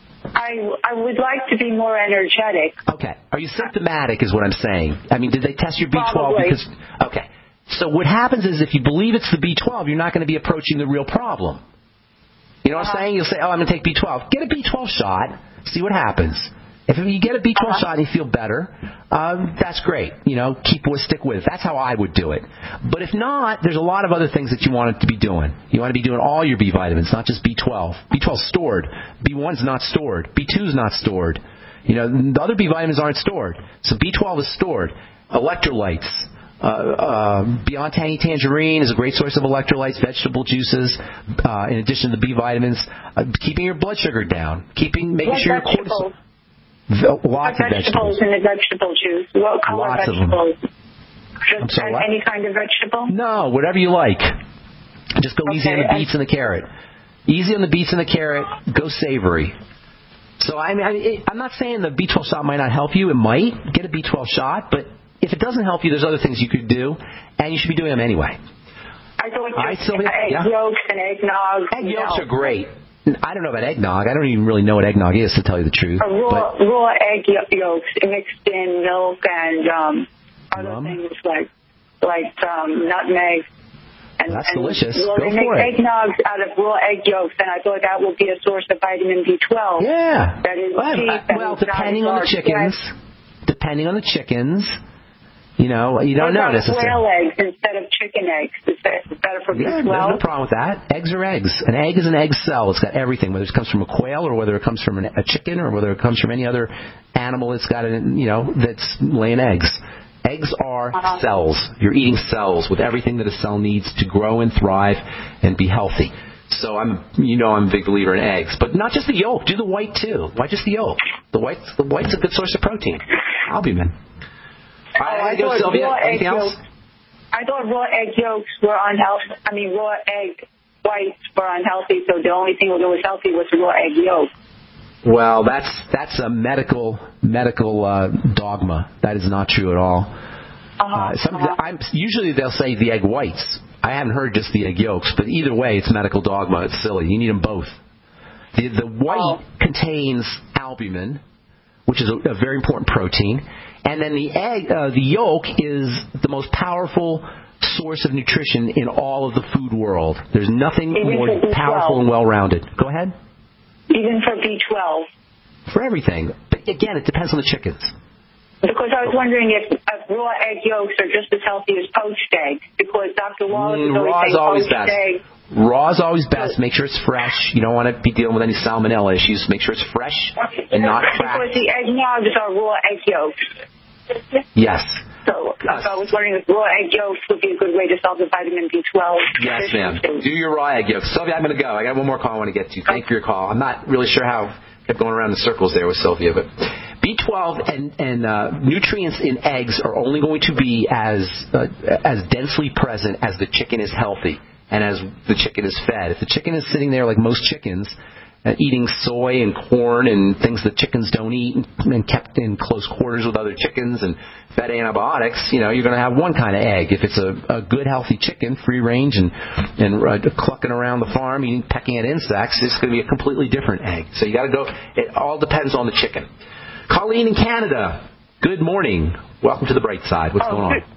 I, I would like to be more energetic. Okay. Are you symptomatic is what I'm saying. I mean, did they test your B twelve? Probably. Because okay. So what happens is if you believe it's the B twelve, you're not going to be approaching the real problem. You know what uh-huh. I'm saying? You'll say, oh, I'm going to take B twelve. Get a B twelve shot. See what happens. If you get a B twelve uh-huh. shot and you feel better, um, that's great. You know, keep with, stick with it. That's how I would do it. But if not, there's a lot of other things that you want it to be doing. You want to be doing all your B vitamins, not just B twelve. B twelve is stored. B one's not stored. B two's not stored. You know, the other B vitamins aren't stored. So B twelve is stored. Electrolytes. Uh, uh, Beyond Tangy Tangerine is a great source of electrolytes, vegetable juices, uh, in addition to the B vitamins. Uh, keeping your blood sugar down. Keeping, making what sure your vegetables? cortisol... Lots what of vegetables. vegetables. in the vegetable juice? What color Lots vegetables? Of them. Just I'm sorry, what? any kind of vegetable? No, whatever you like. Just go okay, easy on the beets and the carrot. Easy on the beets and the carrot. Go savory. So I mean, I, it, I'm not saying the B twelve shot might not help you. It might. Get a B twelve shot, but if it doesn't help you, there's other things you could do, and you should be doing them anyway. I thought All right, just Sylvia? egg Yeah? yolks and eggnog. Egg yolks are great. I don't know about eggnog. I don't even really know what eggnog is, to tell you the truth. A raw, but, raw egg yolks mixed in milk and um, other rum? things like like um, nutmeg. And, well, that's and, delicious. Well, Go they for make it. eggnogs out of raw egg yolks, and I thought that would be a source of vitamin B twelve. Yeah. That is well, cheap. I, well depending on the chickens. Depending on the chickens. You know, you don't know necessarily. Quail eggs instead of chicken eggs. Is that better for B twelve? Yeah, there's no problem with that. Eggs are eggs. An egg is an egg cell. It's got everything, whether it comes from a quail or whether it comes from an, a chicken or whether it comes from any other animal that's got, an, you know, that's laying eggs. Eggs are uh-huh. cells. You're eating cells with everything that a cell needs to grow and thrive and be healthy. So I'm, you know, I'm a big believer in eggs, but not just the yolk. Do the white too. Why just the yolk? The white's the white's a good source of protein. Albumin. Oh, I, go, thought Sylvia. raw egg Anything else? yolks. I thought raw egg yolks were unhealthy. I mean, raw egg whites were unhealthy. So the only thing that was healthy was the raw egg yolk. Well, that's that's a medical medical uh, dogma. That is not true at all. Uh-huh, uh, some, uh-huh. I'm, usually they'll say the egg whites. I haven't heard just the egg yolks, but either way, it's medical dogma. It's silly. You need them both. The, the white oh. contains albumin, which is a, a very important protein, And then the egg, uh, the yolk is the most powerful source of nutrition in all of the food world. There's nothing Even more for B twelve. powerful and well-rounded. Go ahead. Even for B twelve. For everything. But again, it depends on the chickens. Because I was wondering if uh, raw egg yolks are just as healthy as poached eggs. Because Doctor Wallace is Mm, always raw is saying always poached best. eggs. Raw is always best. Make sure it's fresh. You don't want to be dealing with any salmonella issues. Make sure it's fresh and not cracked. Because the eggnogs are raw egg yolks. Yes. So, so I was wondering if raw egg yolks would be a good way to solve the vitamin B twelve. Yes, ma'am. Do your raw egg yolks. Sylvia, I'm going to go. I got one more call I want to get to. Thank you for your call. I'm not really sure how I kept going around in circles there with Sylvia, but B twelve and, and uh, nutrients in eggs are only going to be as uh, as densely present as the chicken is healthy and as the chicken is fed. If the chicken is sitting there like most chickens, uh, eating soy and corn and things that chickens don't eat and, and kept in close quarters with other chickens and fed antibiotics, you know, you're going to have one kind of egg. If it's a, a good, healthy chicken, free range and, and uh, clucking around the farm, eating, pecking at insects, it's going to be a completely different egg. So you got to go, it all depends on the chicken. Colleen in Canada, good morning. Welcome to the Bright Side. What's oh, going on? Good.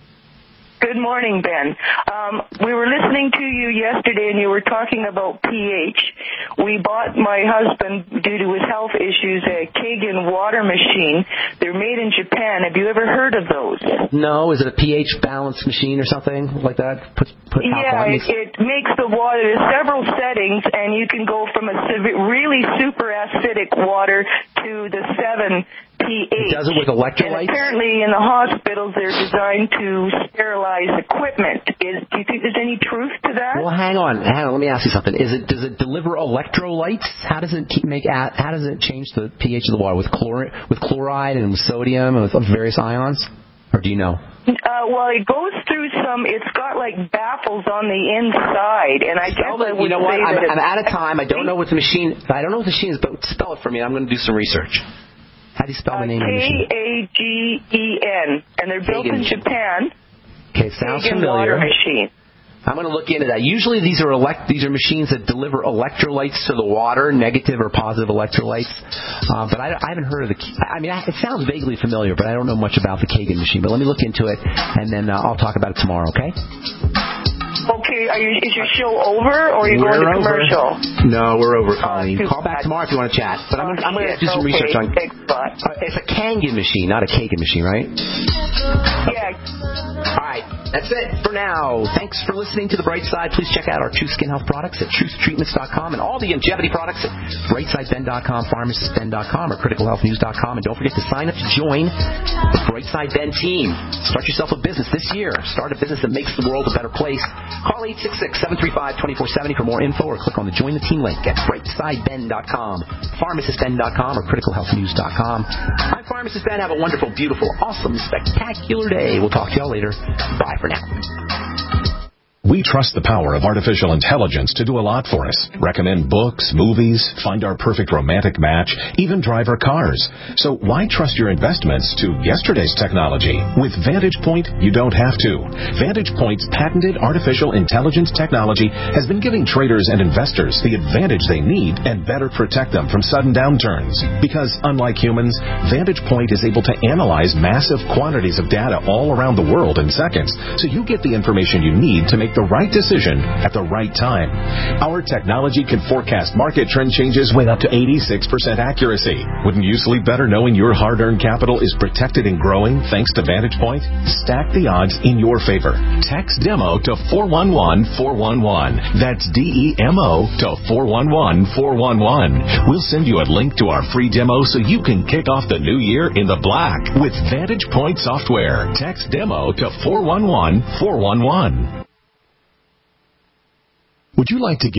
Good morning, Ben. Um, we were listening to you yesterday, and you were talking about pH. We bought my husband, due to his health issues, a Kagan water machine. They're made in Japan. Have you ever heard of those? No. Is it a pH balance machine or something like that? Put, put yeah, it, it makes the water. There's several settings, and you can go from a really super acidic water to the seven pH. It does it with electrolytes? And apparently in the hospitals they're designed to sterilize equipment. Is, do you think there's any truth to that? Well, hang on. Hang on. Let me ask you something. Is it Does it deliver electrolytes? How does it keep, make How does it change the pH of the water with chlor with chloride and with sodium and with various ions? Or do you know? Uh, well, it goes through some. It's got like baffles on the inside, and I spell guess the, I would you know what? say I'm, that I'm out of time. I don't know what the machine. I don't know what the machine is, but spell it for me. I'm going to do some research. How do you spell the name of the machine? K A G E N, and they're built in Japan. Okay, it sounds Kagan familiar. water machine. I'm going to look into that. Usually these are elect, these are machines that deliver electrolytes to the water, negative or positive electrolytes. Uh, but I, I haven't heard of the. I mean, it sounds vaguely familiar, but I don't know much about the Kagan machine. But let me look into it, and then uh, I'll talk about it tomorrow. Okay? Okay, are you, is your show over, or are you we're going to over. commercial? No, we're over, Colleen. Uh, Call back tomorrow if you want to chat. But I'm, I'm going to do some okay. research on. Thanks, bye. Uh, it's a Kangen machine, not a Kagan machine, right? Yeah. All right, that's it for now. Thanks for listening to The Bright Side. Please check out our True Skin Health products at truth treatments dot com and all the longevity products at bright side ben dot com, pharmacist ben dot com, or critical health news dot com. And don't forget to sign up to join the Brightside Ben team. Start yourself a business this year. Start a business that makes the world a better place. Call eight six six, seven three five, two four seven zero for more info, or click on the Join the Team link at bright side ben dot com, pharmacist ben dot com, or critical health news dot com. I'm Pharmacist Ben. Have a wonderful, beautiful, awesome, spectacular day. We'll talk to y'all later. Bye for now. We trust the power of artificial intelligence to do a lot for us. Recommend books, movies, find our perfect romantic match, even drive our cars. So why trust your investments to yesterday's technology? With Vantage Point, you don't have to. Vantage Point's patented artificial intelligence technology has been giving traders and investors the advantage they need and better protect them from sudden downturns. Because unlike humans, Vantage Point is able to analyze massive quantities of data all around the world in seconds, so you get the information you need to make the right decision at the right time. Our technology can forecast market trend changes with up to eighty-six percent accuracy. Wouldn't you sleep better knowing your hard-earned capital is protected and growing thanks to Vantage Point? Stack the odds in your favor. Text DEMO to four one one, four one one. That's D E M O to four one one, four one one. We'll send you a link to our free demo so you can kick off the new year in the black with Vantage Point software. Text DEMO to four one one, four one one. Would you like to get